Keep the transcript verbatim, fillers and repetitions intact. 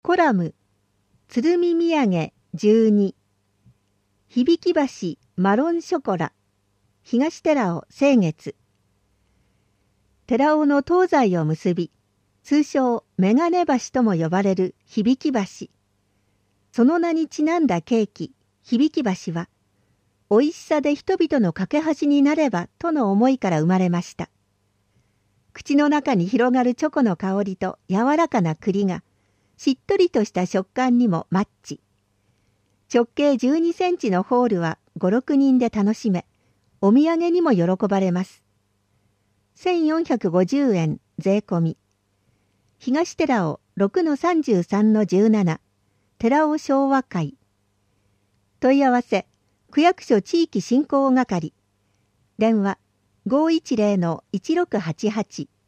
コラム鶴見土産じゅうに響橋マロンショコラ東寺尾清月寺尾の東西を結び通称メガネ橋とも呼ばれる響橋。その名にちなんだケーキ響橋はおいしさで人々の架け橋になればとの思いから生まれました。口の中に広がるチョコの香りと柔らかな栗がしっとりとした食感にもマッチ。直径じゅうにセンチのホールはご、ろくにんで楽しめ、お土産にも喜ばれます。せんよんひゃくごじゅうえん税込み。東寺尾 ろくのさんじゅうさんのじゅうなな 寺尾昭和会。問い合わせ区役所地域振興係。電話 ごーいちゼロのいちろくはちはち